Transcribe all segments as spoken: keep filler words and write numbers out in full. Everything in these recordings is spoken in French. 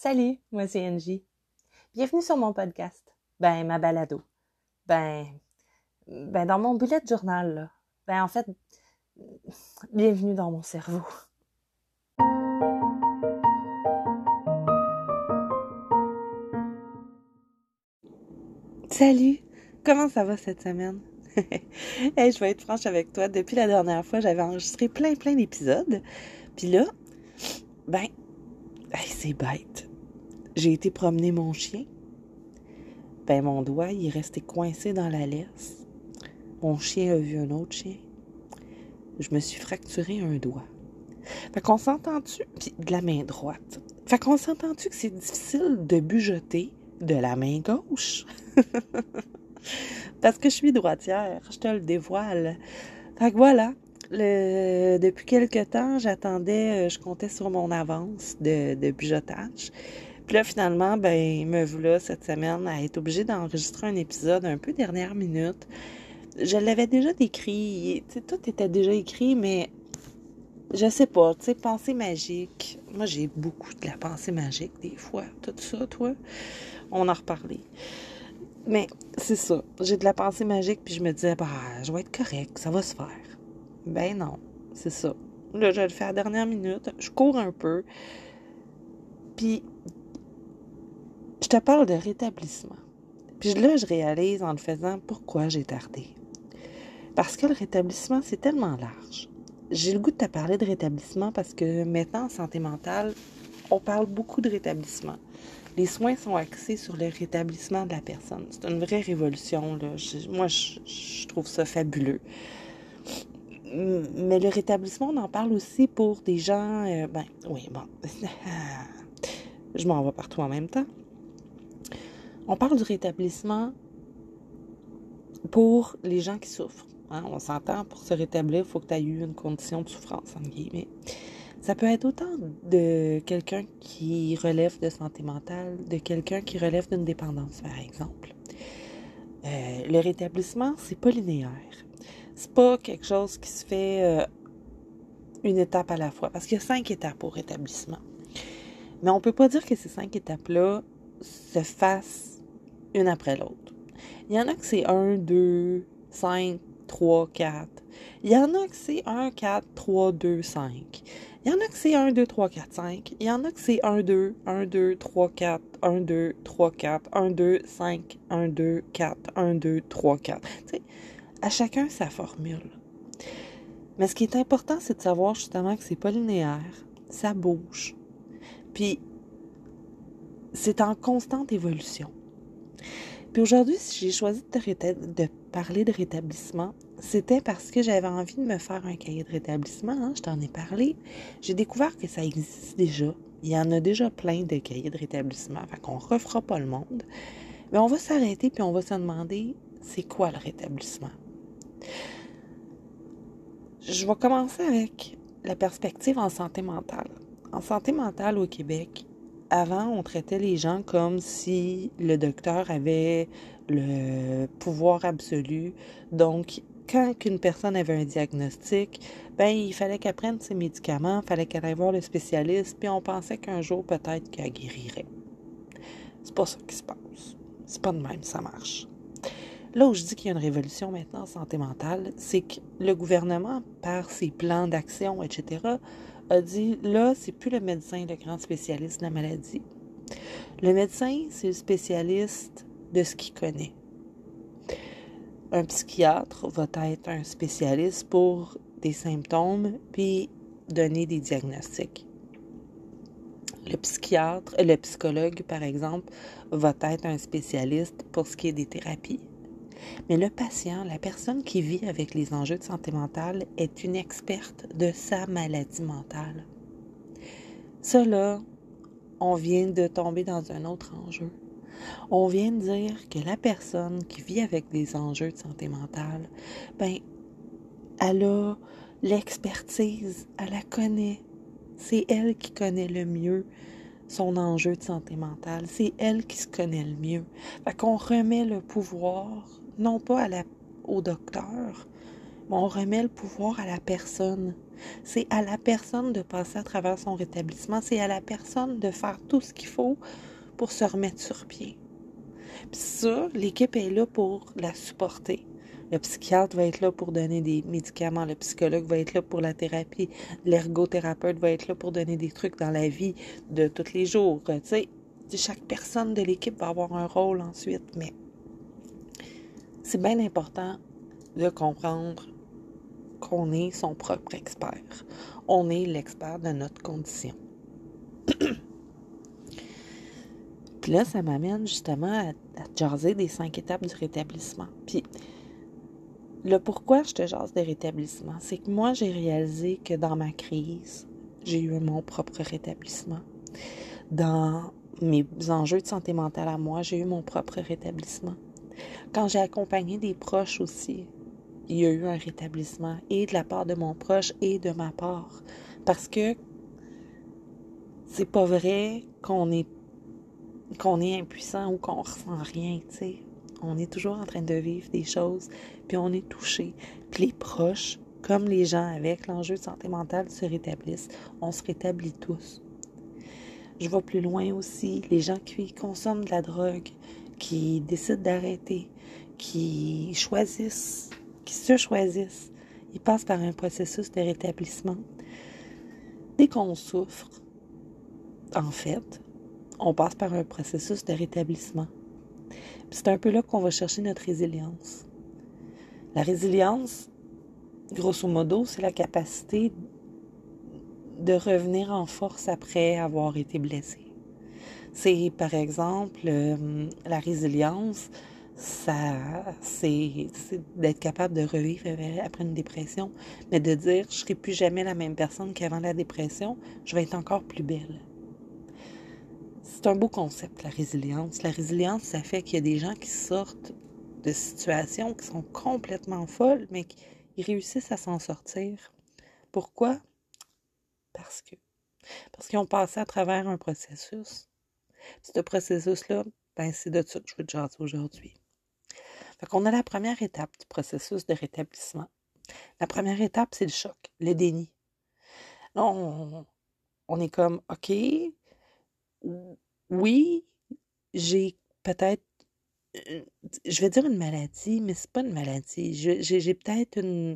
Salut, moi c'est Angie. Bienvenue sur mon podcast. Ben, ma balado. Ben, ben dans mon bullet journal, là. Ben, en fait, bienvenue dans mon cerveau. Salut! Comment ça va cette semaine? Hey, je vais être franche avec toi. Depuis la dernière fois, j'avais enregistré plein, plein d'épisodes. Puis là, ben, hey, c'est bête. J'ai été promener mon chien. Ben, mon doigt, il est resté coincé dans la laisse. Mon chien a vu un autre chien. Je me suis fracturé un doigt. Fait qu'on s'entend-tu, puis de la main droite. Fait qu'on s'entend-tu que c'est difficile de bujoter de la main gauche? Parce que je suis droitière, je te le dévoile. Fait que voilà, le, depuis quelque temps, j'attendais, je comptais sur mon avance de, de bujotage. Puis là, finalement, ben, me voilà cette semaine à être obligée d'enregistrer un épisode un peu dernière minute. Je l'avais déjà décrit, tu sais, tout était déjà écrit, mais je sais pas, tu sais, pensée magique. Moi, j'ai beaucoup de la pensée magique, des fois. Tout ça, toi, on en reparlait. Mais c'est ça, j'ai de la pensée magique, puis je me disais, bah, je vais être correct, ça va se faire. Ben non, c'est ça. Là, je le fais à la dernière minute, je cours un peu, puis je te parle de rétablissement. Puis là, je réalise en le faisant pourquoi j'ai tardé. Parce que le rétablissement, c'est tellement large. J'ai le goût de te parler de rétablissement parce que maintenant, en santé mentale, on parle beaucoup de rétablissement. Les soins sont axés sur le rétablissement de la personne. C'est une vraie révolution, là. Je, moi, je, je trouve ça fabuleux. Mais le rétablissement, on en parle aussi pour des gens... Euh, ben, oui, bon. Je m'en vais partout en même temps. On parle du rétablissement pour les gens qui souffrent. Hein? On s'entend, pour se rétablir, il faut que tu aies eu une condition de souffrance, entre guillemets. Ça peut être autant de quelqu'un qui relève de santé mentale, de quelqu'un qui relève d'une dépendance, par exemple. Euh, le rétablissement, c'est pas linéaire. C'est pas quelque chose qui se fait euh, une étape à la fois, parce qu'il y a cinq étapes au rétablissement. Mais on peut pas dire que ces cinq étapes-là se fassent une après l'autre. Il y en a que c'est un, deux, cinq, trois, quatre. Il y en a que c'est un, quatre, trois, deux, cinq. Il y en a que c'est un, deux, trois, quatre, cinq. Il y en a que c'est un, deux, un, deux, trois, quatre, un, deux, trois, quatre, un, deux, cinq, un, deux, quatre, un, deux, trois, quatre. Tu sais, à chacun sa formule. Mais ce qui est important, c'est de savoir justement que c'est pas linéaire. Ça bouge. Puis, c'est en constante évolution. Puis aujourd'hui, si j'ai choisi de, réta- de parler de rétablissement, c'était parce que j'avais envie de me faire un cahier de rétablissement. Hein, je t'en ai parlé. J'ai découvert que ça existe déjà. Il y en a déjà plein de cahiers de rétablissement. Fait qu'on ne refera pas le monde. Mais on va s'arrêter puis on va se demander, c'est quoi le rétablissement? Je vais commencer avec la perspective en santé mentale. En santé mentale au Québec, avant, on traitait les gens comme si le docteur avait le pouvoir absolu. Donc, quand une personne avait un diagnostic, ben il fallait qu'elle prenne ses médicaments, il fallait qu'elle aille voir le spécialiste, puis on pensait qu'un jour, peut-être qu'elle guérirait. C'est pas ça qui se passe. C'est pas de même, ça marche. Là où je dis qu'il y a une révolution maintenant en santé mentale, c'est que le gouvernement, par ses plans d'action, et cetera, a dit, là, c'est plus le médecin, le grand spécialiste de la maladie. Le médecin, c'est le spécialiste de ce qu'il connaît. Un psychiatre va être un spécialiste pour des symptômes, puis donner des diagnostics. Le psychiatre, le psychologue, par exemple, va être un spécialiste pour ce qui est des thérapies. Mais le patient, la personne qui vit avec les enjeux de santé mentale, est une experte de sa maladie mentale. Ça, là, on vient de tomber dans un autre enjeu. On vient de dire que la personne qui vit avec des enjeux de santé mentale, ben, elle a l'expertise, elle la connaît. C'est elle qui connaît le mieux son enjeu de santé mentale. C'est elle qui se connaît le mieux. Fait qu'on remet le pouvoir, non pas à la, au docteur, on remet le pouvoir à la personne. C'est à la personne de passer à travers son rétablissement. C'est à la personne de faire tout ce qu'il faut pour se remettre sur pied. Puis ça, l'équipe est là pour la supporter. Le psychiatre va être là pour donner des médicaments. Le psychologue va être là pour la thérapie. L'ergothérapeute va être là pour donner des trucs dans la vie de tous les jours. Tu sais, chaque personne de l'équipe va avoir un rôle ensuite. Mais c'est bien important de comprendre qu'on est son propre expert. On est l'expert de notre condition. Puis là, ça m'amène justement à, à te jaser des cinq étapes du rétablissement. Puis le pourquoi je te jase de rétablissement, c'est que moi, j'ai réalisé que dans ma crise, j'ai eu mon propre rétablissement. Dans mes enjeux de santé mentale à moi, j'ai eu mon propre rétablissement. Quand j'ai accompagné des proches aussi, il y a eu un rétablissement, et de la part de mon proche et de ma part. Parce que c'est pas vrai qu'on est, qu'on est impuissant ou qu'on ressent rien, tu sais. On est toujours en train de vivre des choses, puis on est touché. Puis les proches, comme les gens avec l'enjeu de santé mentale, se rétablissent. On se rétablit tous. Je vais plus loin aussi. Les gens qui consomment de la drogue, qui décident d'arrêter, qui choisissent, qui se choisissent, ils passent par un processus de rétablissement. Dès qu'on souffre, en fait, on passe par un processus de rétablissement. Puis c'est un peu là qu'on va chercher notre résilience. La résilience, grosso modo, c'est la capacité de revenir en force après avoir été blessé. C'est, par exemple, euh, la résilience, ça, c'est, c'est d'être capable de revivre après une dépression, mais de dire, je ne serai plus jamais la même personne qu'avant la dépression, je vais être encore plus belle. C'est un beau concept, la résilience. La résilience, ça fait qu'il y a des gens qui sortent de situations qui sont complètement folles, mais qui ils réussissent à s'en sortir. Pourquoi? Parce que parce qu'ils ont passé à travers un processus. Ce processus-là, ben, c'est de ça que je veux te jaser aujourd'hui. Fait qu'on a la première étape du processus de rétablissement. La première étape, c'est le choc, le déni. Là, on, on est comme, OK, oui, j'ai peut-être, euh, je vais dire une maladie, mais c'est pas une maladie. Je- J'ai j'ai peut-être une...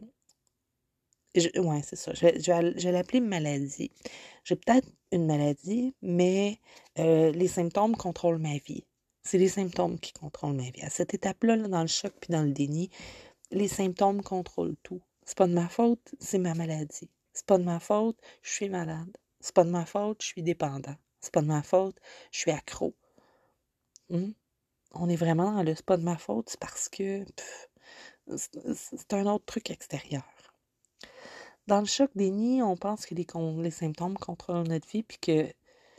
je- ouais, c'est ça. Je, vais- je vais je vais l'appeler maladie. J'ai peut-être une maladie, mais euh, les symptômes contrôlent ma vie. C'est les symptômes qui contrôlent ma vie. À cette étape-là, là, dans le choc puis dans le déni, les symptômes contrôlent tout. C'est pas de ma faute, c'est ma maladie. C'est pas de ma faute, je suis malade. C'est pas de ma faute, je suis dépendant. C'est pas de ma faute, je suis accro. Hmm? On est vraiment dans le c'est pas de ma faute, c'est parce que pff, c'est c'est un autre truc extérieur. Dans le choc déni, on pense que les, con- les symptômes contrôlent notre vie puis que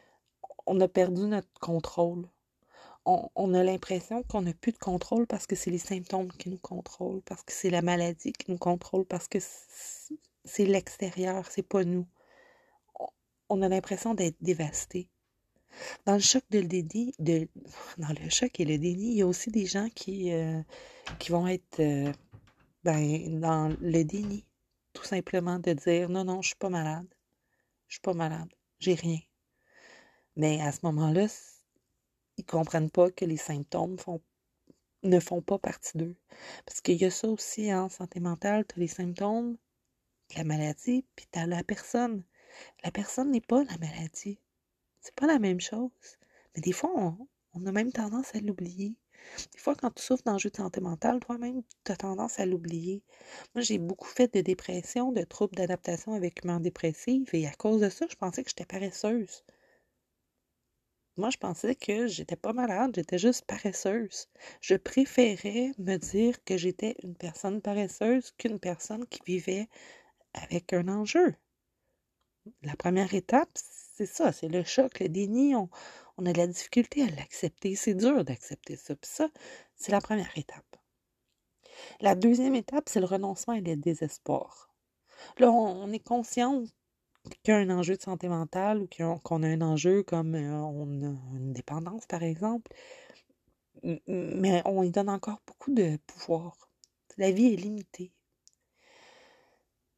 on a perdu notre contrôle. On, on a l'impression qu'on n'a plus de contrôle parce que c'est les symptômes qui nous contrôlent, parce que c'est la maladie qui nous contrôle, parce que c'est c'est l'extérieur, c'est pas nous. On, on a l'impression d'être dévasté. Dans le choc de le déni, de, dans le choc et le déni, il y a aussi des gens qui, euh, qui vont être euh, ben, dans le déni. Tout simplement de dire non, non, je suis pas malade. Je suis pas malade. J'ai rien. Mais à ce moment-là, ils comprennent pas que les symptômes font, ne font pas partie d'eux. Parce qu'il y a ça aussi en santé mentale, tu as les symptômes de la maladie, puis tu as la personne. La personne n'est pas la maladie. C'est pas la même chose. Mais des fois, on, on a même tendance à l'oublier. Des fois, quand tu souffres d'enjeux de santé mentale, toi-même, tu as tendance à l'oublier. Moi, j'ai beaucoup fait de dépression, de troubles d'adaptation avec humeur dépressive, et à cause de ça, je pensais que j'étais paresseuse. Moi, je pensais que j'étais pas malade, j'étais juste paresseuse. Je préférais me dire que j'étais une personne paresseuse qu'une personne qui vivait avec un enjeu. La première étape, c'est ça, c'est le choc, le déni. On, on a de la difficulté à l'accepter. C'est dur d'accepter ça. Puis ça, c'est la première étape. La deuxième étape, c'est le renoncement et le désespoir. Là, on, on est conscient qu'il y a un enjeu de santé mentale ou qu'on a un enjeu comme euh, on a une dépendance, par exemple. Mais on lui donne encore beaucoup de pouvoir. La vie est limitée.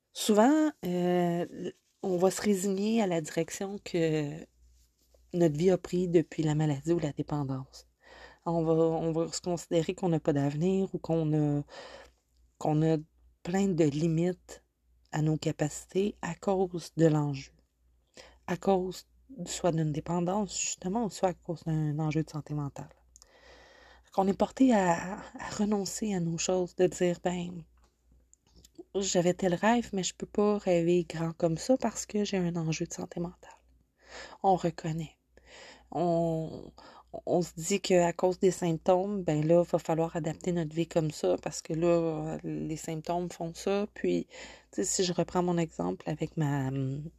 Souvent, euh, on va se résigner à la direction que notre vie a pris depuis la maladie ou la dépendance. On va, on va se considérer qu'on n'a pas d'avenir ou qu'on a, qu'on a plein de limites à nos capacités à cause de l'enjeu, à cause soit d'une dépendance, justement, ou soit à cause d'un enjeu de santé mentale. Qu'on est porté à, à renoncer à nos choses, de dire, ben, j'avais tel rêve, mais je peux pas rêver grand comme ça parce que j'ai un enjeu de santé mentale. On reconnaît. On, on se dit qu'à cause des symptômes, ben là, il va falloir adapter notre vie comme ça parce que là, les symptômes font ça. Puis, tu sais, si je reprends mon exemple avec ma,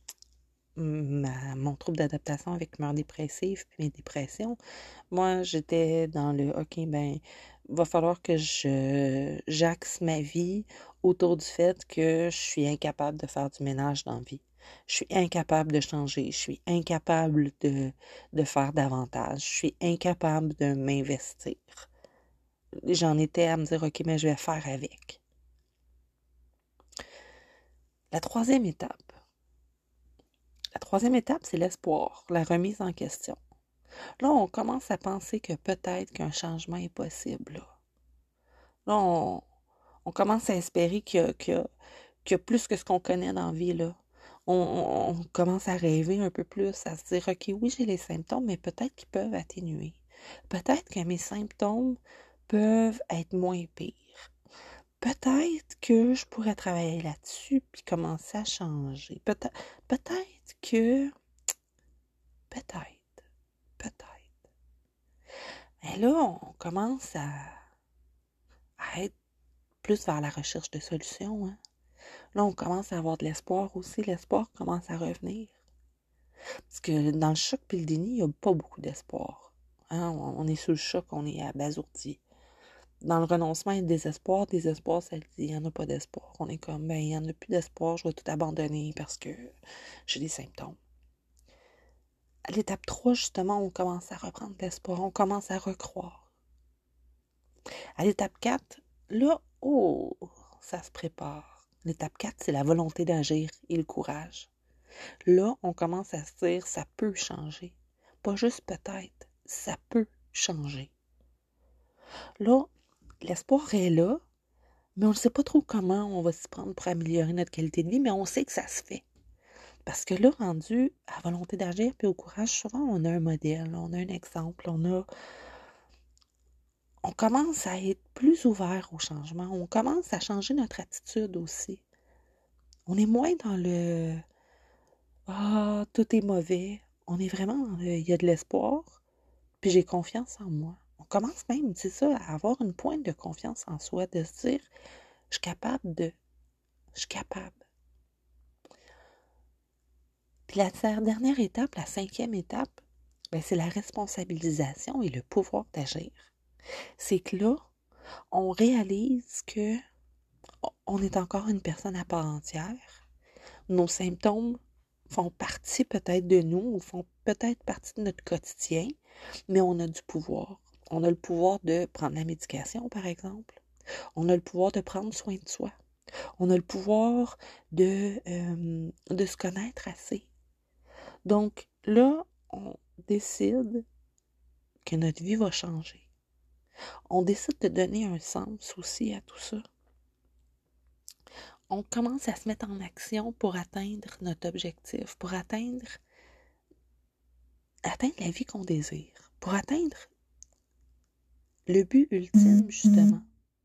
ma mon trouble d'adaptation avec humeur dépressive puis mes dépressions, moi, j'étais dans le OK, ben, va falloir que je j'axe ma vie autour du fait que je suis incapable de faire du ménage dans la vie. Je suis incapable de changer. Je suis incapable de, de faire davantage. Je suis incapable de m'investir. J'en étais à me dire, OK, mais je vais faire avec. La troisième étape. La troisième étape, c'est l'espoir, la remise en question. Là, on commence à penser que peut-être qu'un changement est possible. Là, là on, on commence à espérer qu'il y a, qu'il y a, qu'il y a plus que ce qu'on connaît dans la vie. Là. On, on, on commence à rêver un peu plus, à se dire, OK, oui, j'ai les symptômes, mais peut-être qu'ils peuvent atténuer. Peut-être que mes symptômes peuvent être moins pires. Peut-être que je pourrais travailler là-dessus puis commencer à changer. Peut-être, peut-être que, peut-être, peut-être. Mais là, on commence à, à être plus vers la recherche de solutions. Hein? Là, on commence à avoir de l'espoir aussi. L'espoir commence à revenir. Parce que dans le choc et le déni, il n'y a pas beaucoup d'espoir. Hein? On est sous le choc, on est abasourdi. Dans le renoncement et le désespoir, désespoir, ça le dit, il n'y en a pas d'espoir. On est comme, ben, il n'y en a plus d'espoir, je vais tout abandonner parce que j'ai des symptômes. À l'étape trois, justement, on commence à reprendre l'espoir, on commence à recroire. À l'étape quatre, là, oh, ça se prépare. L'étape quatre, c'est la volonté d'agir et le courage. Là, on commence à se dire, ça peut changer. Pas juste peut-être, ça peut changer. Là, l'espoir est là, mais on ne sait pas trop comment on va s'y prendre pour améliorer notre qualité de vie, mais on sait que ça se fait. Parce que là, rendu à la volonté d'agir puis au courage, souvent, on a un modèle, on a un exemple, on a... On commence à être plus ouvert au changement, on commence à changer notre attitude aussi. On est moins dans le « Ah, tout est mauvais ». On est vraiment dans le « Il y a de l'espoir, puis j'ai confiance en moi ». On commence même, c'est ça, à avoir une pointe de confiance en soi, de se dire « Je suis capable de... Je suis capable ». Puis la dernière étape, la cinquième étape, ben c'est la responsabilisation et le pouvoir d'agir. C'est que là, on réalise que on est encore une personne à part entière. Nos symptômes font partie peut-être de nous ou font peut-être partie de notre quotidien, mais on a du pouvoir. On a le pouvoir de prendre la médication, par exemple. On a le pouvoir de prendre soin de soi. On a le pouvoir de, euh, de se connaître assez. Donc là, on décide que notre vie va changer. On décide de donner un sens aussi à tout ça. On commence à se mettre en action pour atteindre notre objectif, pour atteindre, atteindre la vie qu'on désire, pour atteindre le but ultime, justement.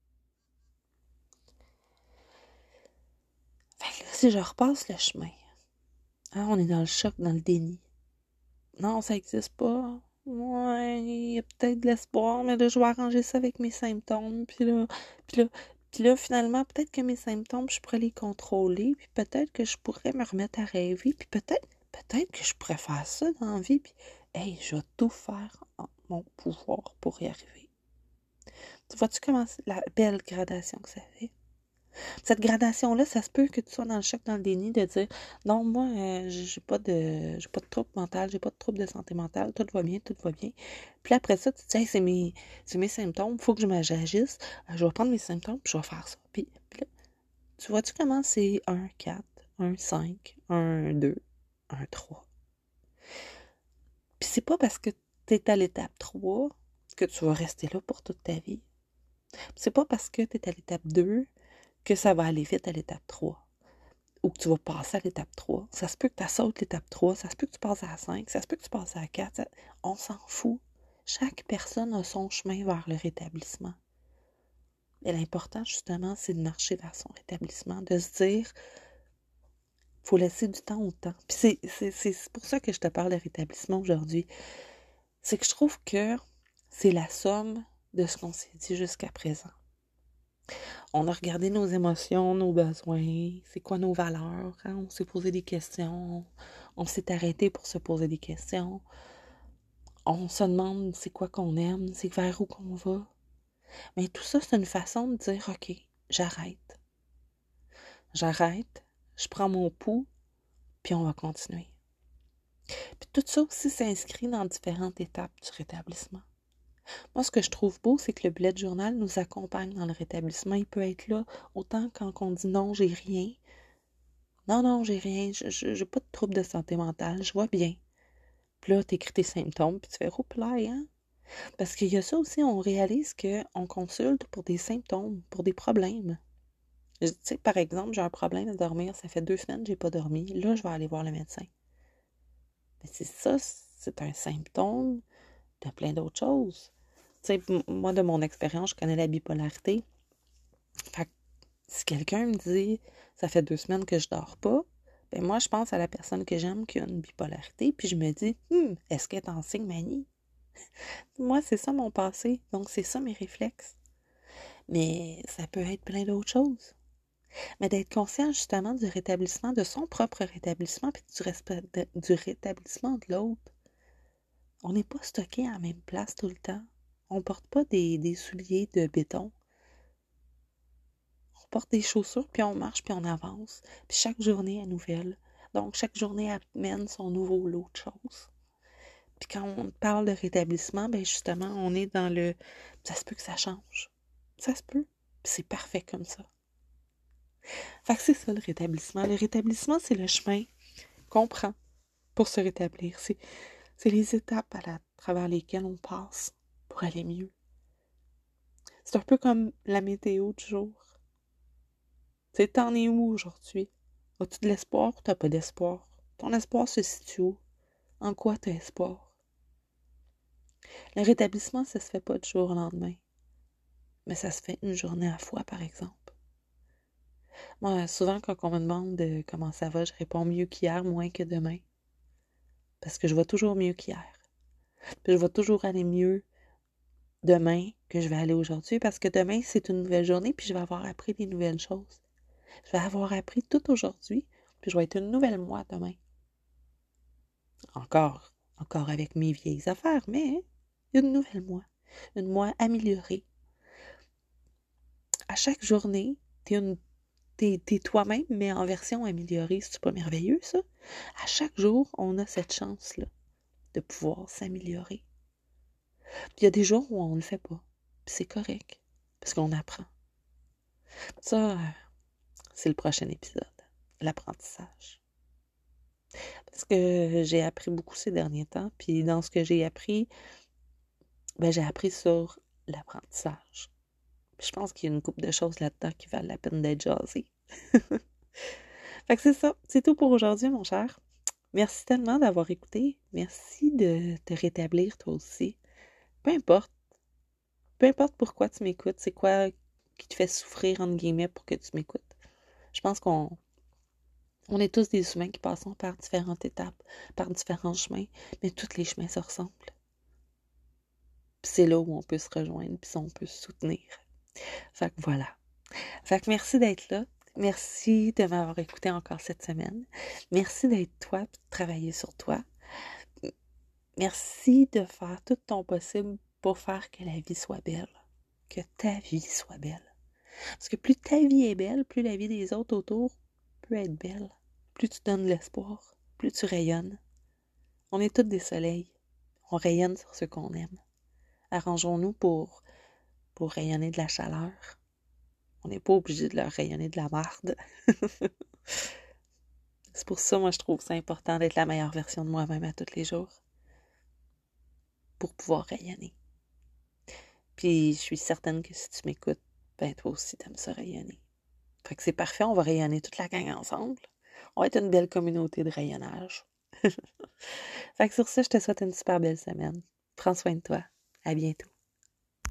Fait que là, si je repasse le chemin, hein, on est dans le choc, dans le déni. Non, ça n'existe pas. Ouais, il y a peut-être de l'espoir, mais là, je vais arranger ça avec mes symptômes. Puis là, puis là, puis là, finalement, peut-être que mes symptômes, je pourrais les contrôler. Puis peut-être que je pourrais me remettre à rêver. Puis peut-être, peut-être que je pourrais faire ça dans la vie. Puis, hey, je vais tout faire en mon pouvoir pour y arriver. Tu vois-tu comment c'est la belle gradation que ça fait? Cette gradation-là, ça se peut que tu sois dans le choc, dans le déni, de dire non, moi, euh, j'ai pas de j'ai pas de trouble mental, j'ai pas de trouble de santé mentale, tout va bien, tout va bien. Puis après ça, tu te dis hey, c'est mes, c'est mes symptômes, il faut que je m'agisse, euh, je vais prendre mes symptômes, puis je vais faire ça. Puis, puis là, Tu vois-tu comment c'est un quatre, un cinq, un deux, un trois? Puis c'est pas parce que tu es à l'étape trois que tu vas rester là pour toute ta vie. C'est pas parce que tu es à l'étape deux que ça va aller vite à l'étape trois ou que tu vas passer à l'étape trois. Ça se peut que tu sautes l'étape trois, ça se peut que tu passes à la cinq, ça se peut que tu passes à la quatre. Ça... On s'en fout. Chaque personne a son chemin vers le rétablissement. Et l'important, justement, c'est de marcher vers son rétablissement, de se dire, faut laisser du temps au temps. Puis c'est, c'est, c'est pour ça que je te parle de rétablissement aujourd'hui. C'est que je trouve que c'est la somme de ce qu'on s'est dit jusqu'à présent. On a regardé nos émotions, nos besoins, c'est quoi nos valeurs, hein? On s'est posé des questions, on s'est arrêté pour se poser des questions. On se demande c'est quoi qu'on aime, c'est vers où qu'on va. Mais tout ça, c'est une façon de dire, OK, j'arrête. J'arrête, je prends mon pouls, puis on va continuer. Puis tout ça aussi s'inscrit dans différentes étapes du rétablissement. Moi, ce que je trouve beau, c'est que le bullet journal nous accompagne dans le rétablissement. Il peut être là autant quand on dit non, j'ai rien. Non, non, j'ai rien, je n'ai pas de trouble de santé mentale, je vois bien. Puis là, tu écris tes symptômes, puis tu fais « Oups là, hein? » Parce qu'il y a ça aussi, on réalise qu'on consulte pour des symptômes, pour des problèmes. Tu sais, par exemple, j'ai un problème de dormir, ça fait deux semaines que je n'ai pas dormi. Là, je vais aller voir le médecin. Mais c'est ça, c'est un symptôme de plein d'autres choses. Tu sais, moi, de mon expérience, je connais la bipolarité. Fait que si quelqu'un me dit « ça fait deux semaines que je dors pas », ben moi, je pense à la personne que j'aime qui a une bipolarité, puis je me dis hm, « est-ce qu'elle est en signe manie? » Moi, c'est ça mon passé, donc c'est ça mes réflexes. Mais ça peut être plein d'autres choses. Mais d'être conscient justement du rétablissement, de son propre rétablissement, puis du, respect de, du rétablissement de l'autre. On n'est pas stocké à la même place tout le temps. On ne porte pas des, des souliers de béton. On porte des chaussures, puis on marche, puis on avance. Puis chaque journée est nouvelle. Donc, chaque journée amène son nouveau lot de choses. Puis quand on parle de rétablissement, bien justement, on est dans le... Ça se peut que ça change. Ça se peut. Puis c'est parfait comme ça. Fait que c'est ça le rétablissement. Le rétablissement, c'est le chemin qu'on prend pour se rétablir. C'est, c'est les étapes à, la, à travers lesquelles on passe pour aller mieux. C'est un peu comme la météo du jour. Tu t'en es où aujourd'hui? As-tu de l'espoir ou t'as pas d'espoir? Ton espoir se situe où? En quoi tu as espoir? Le rétablissement, ça se fait pas du jour au lendemain. Mais ça se fait une journée à la fois, par exemple. Moi, souvent, quand on me demande de comment ça va, je réponds mieux qu'hier, moins que demain. Parce que je vais toujours mieux qu'hier. Puis je vais toujours aller mieux demain que je vais aller aujourd'hui. Parce que demain, c'est une nouvelle journée, puis je vais avoir appris des nouvelles choses. Je vais avoir appris tout aujourd'hui, puis je vais être une nouvelle moi demain. Encore, encore avec mes vieilles affaires, mais une nouvelle moi. Une moi améliorée. À chaque journée, t'es une T'es, t'es toi-même, mais en version améliorée. C'est pas merveilleux, ça? À chaque jour, on a cette chance-là de pouvoir s'améliorer. Puis il y a des jours où on ne le fait pas. Puis c'est correct, parce qu'on apprend. Ça, c'est le prochain épisode, l'apprentissage. Parce que j'ai appris beaucoup ces derniers temps, puis dans ce que j'ai appris, ben j'ai appris sur l'apprentissage. Puis je pense qu'il y a une couple de choses là-dedans qui valent la peine d'être jasées. Fait que c'est ça, c'est tout pour aujourd'hui, mon cher. Merci tellement d'avoir écouté. Merci de te rétablir toi aussi. Peu importe. Peu importe pourquoi tu m'écoutes, c'est quoi qui te fait souffrir, entre guillemets, pour que tu m'écoutes. Je pense qu'on on est tous des humains qui passons par différentes étapes, par différents chemins, mais tous les chemins se ressemblent. Puis c'est là où on peut se rejoindre, puis on peut se soutenir. Fait que voilà. Fait que merci d'être là. Merci de m'avoir écouté encore cette semaine. Merci d'être toi et de travailler sur toi. Merci de faire tout ton possible pour faire que la vie soit belle. Que ta vie soit belle. Parce que plus ta vie est belle, plus la vie des autres autour peut être belle. Plus tu donnes de l'espoir, plus tu rayonnes. On est tous des soleils. On rayonne sur ce qu'on aime. Arrangeons-nous pour, pour rayonner de la chaleur. On n'est pas obligé de leur rayonner de la marde. C'est pour ça, moi, je trouve ça important d'être la meilleure version de moi-même à tous les jours. Pour pouvoir rayonner. Puis, je suis certaine que si tu m'écoutes, ben toi aussi, t'aimes ça rayonner. Fait que c'est parfait, on va rayonner toute la gang ensemble. On va être une belle communauté de rayonnage. Fait que sur ça, je te souhaite une super belle semaine. Prends soin de toi. À bientôt.